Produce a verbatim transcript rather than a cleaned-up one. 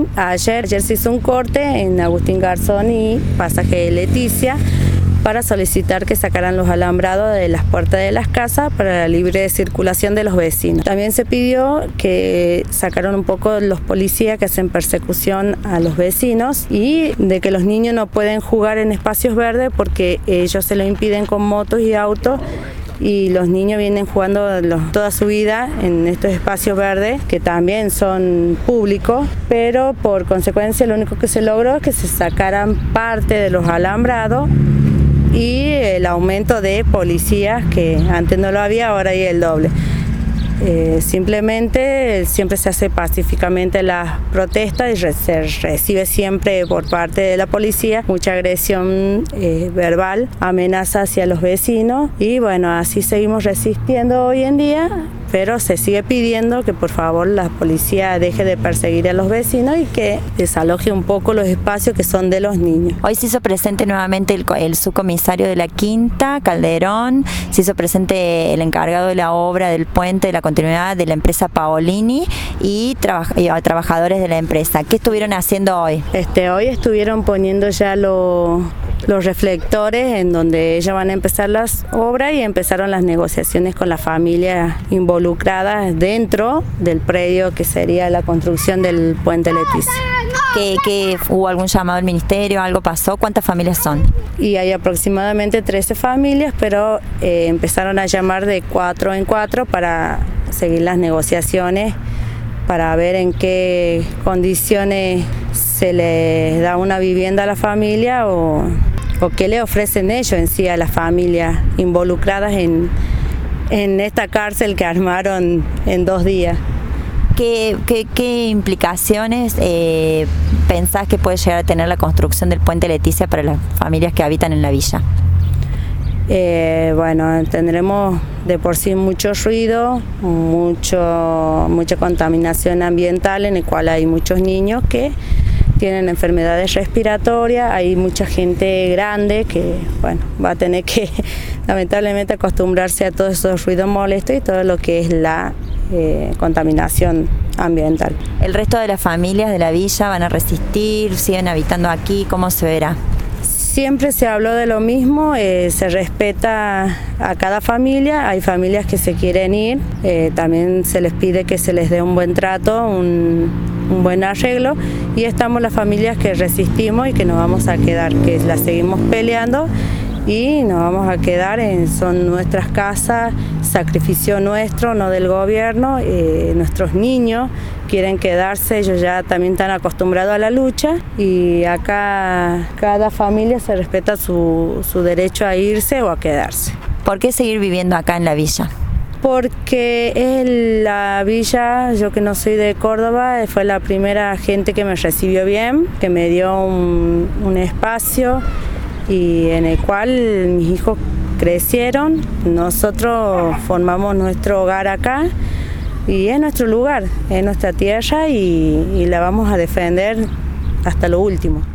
Ayer, ayer se hizo un corte en Agustín Garzón y Pasaje Leticia para solicitar que sacaran los alambrados de las puertas de las casas para la libre circulación de los vecinos. También se pidió que sacaran un poco los policías que hacen persecución a los vecinos y de que los niños no pueden jugar en espacios verdes porque ellos se lo impiden con motos y autos. Y los niños vienen jugando los, toda su vida en estos espacios verdes, que también son públicos, pero por consecuencia lo único que se logró es que se sacaran parte de los alambrados y el aumento de policías, que antes no lo había, ahora hay el doble. Eh, simplemente siempre se hace pacíficamente las protestas y re, se recibe siempre por parte de la policía mucha agresión eh, verbal, amenaza hacia los vecinos y bueno, así seguimos resistiendo hoy en día, pero se sigue pidiendo que por favor la policía deje de perseguir a los vecinos y que desaloje un poco los espacios que son de los niños. Hoy se hizo presente nuevamente el, el subcomisario de la Quinta, Calderón, se hizo presente el encargado de la obra del puente de la continuidad de la empresa Paolini y, traba, y a trabajadores de la empresa. ¿Qué estuvieron haciendo hoy? Este, hoy estuvieron poniendo ya lo, los reflectores en donde ya van a empezar las obras y empezaron las negociaciones con las familias involucradas dentro del predio que sería la construcción del puente Leticia. ¿Que, que hubo algún llamado al ministerio, algo pasó? ¿Cuántas familias son? Y hay aproximadamente trece familias, pero eh, empezaron a llamar de cuatro en cuatro para seguir las negociaciones, para ver en qué condiciones se les da una vivienda a la familia o, o qué le ofrecen ellos en sí a las familias involucradas en, en esta cárcel que armaron en dos días. ¿Qué, qué, qué implicaciones eh, pensás que puede llegar a tener la construcción del puente Leticia para las familias que habitan en la villa? Eh, bueno, tendremos de por sí mucho ruido, mucho, mucha contaminación ambiental en el cual hay muchos niños que tienen enfermedades respiratorias, hay mucha gente grande que bueno, va a tener que lamentablemente acostumbrarse a todos esos ruidos molestos y todo lo que es la eh, contaminación ambiental. ¿El resto de las familias de la villa van a resistir, siguen habitando aquí? ¿Cómo se verá? Siempre se habló de lo mismo, eh, se respeta a cada familia, hay familias que se quieren ir, eh, también se les pide que se les dé un buen trato, un, un buen arreglo y estamos las familias que resistimos y que nos vamos a quedar, que las seguimos peleando y nos vamos a quedar, en, son nuestras casas, sacrificio nuestro, no del gobierno, eh, nuestros niños quieren quedarse, ellos ya también están acostumbrados a la lucha y acá cada familia se respeta su, su derecho a irse o a quedarse. ¿Por qué seguir viviendo acá en la villa? Porque es la villa, yo que no soy de Córdoba, fue la primera gente que me recibió bien, que me dio un, un espacio y en el cual mis hijos crecieron, nosotros formamos nuestro hogar acá y es nuestro lugar, es nuestra tierra y, y la vamos a defender hasta lo último.